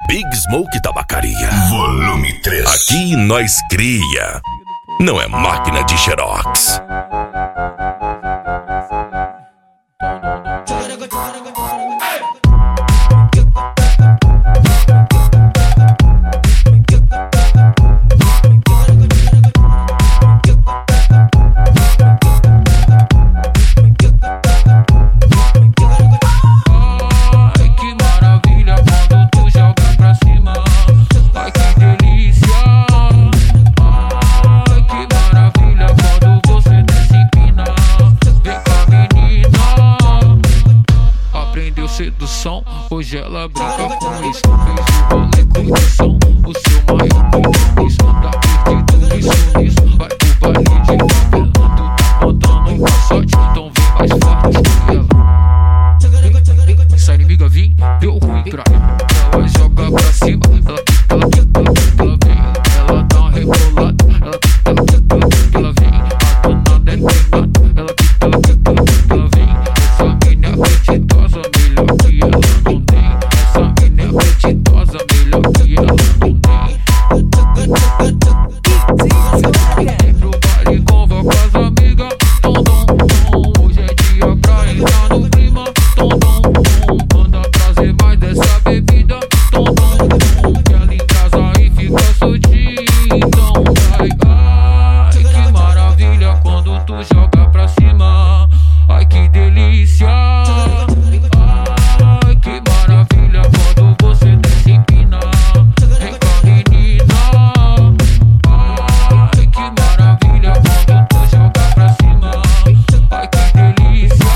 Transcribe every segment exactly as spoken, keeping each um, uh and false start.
Big Smoke Tabacaria. Volume três. Aqui nós cria, não é máquina de xerox. Sedução, hoje ela brinca com isso. Fez o rolê curtição, o seu maior compromisso. Tá perdido nisso, nisso. Vai pro baile de favela, tu tá contando um passote, então vem mais forte que ela. Essa inimiga vim, deu ruim pra ela. Ela joga pra cima, ela, ela, ela, ela vem. Ela dá uma rebolada, ela, ela, ela, ela vem. A dona é treinada, ela, ela, ela, ela vem. Essa mina é apetitosa, melhor que ela não tem. Essa mina é apetitosa, melhor que ela não tem. Vem pro baile, convoca as amigas. Tom, tom, tom. Hoje é dia pra entrar no clima. Tom, tom, tom. Manda trazer mais dessa bebida. Tom, tom, tom. Que ela em casa e fica soltidão. Ai, ai, que maravilha quando tu joga pra cima. Ai, que delícia. Ai, que maravilha quando você desce empina. Vem cá, menina. Ai, que maravilha quando tu joga pra cima. Ai, que delícia.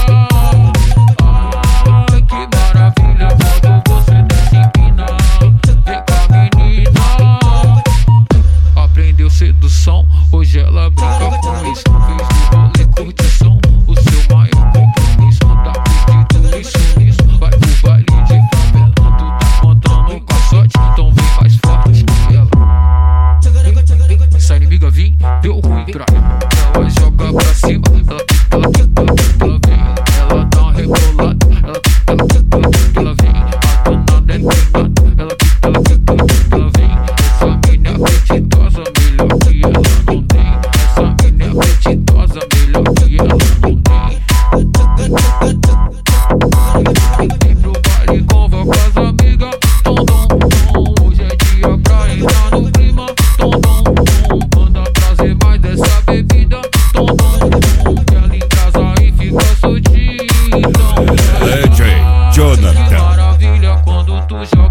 Ai, que maravilha quando você desce empina. Vem cá, menina. Aprendeu sedução, hoje ela brinca com isso. Fez o rolê curtição, o seu maior compromisso. Tá perdido nisso, nisso. Vai pro baile de favela, tu tá contando com a sorte, então vem mais forte que ela. Essa inimiga vim, deu ruim pra ela. Ela joga pra cima, ela, ela, ela, ela vem. Ela dá uma rebolada, ela, ela, ela, ela vem. A dona é treinada, ela, ela, ela, ela vem. Essa mina é apetitosa, melhor que ela não tem. Essa mina é apetitosa, melhor que ela não tem. Vem pro baile, convoca as amigas. Tom, tom, tom. Hoje é dia pra entrar no clima. Tom, tom, tom. Manda trazer mais dessa bebida. Tom, tom, tom. Que ela em casa e fica soltidão. D J Jonathan. Que maravilha quando tu joga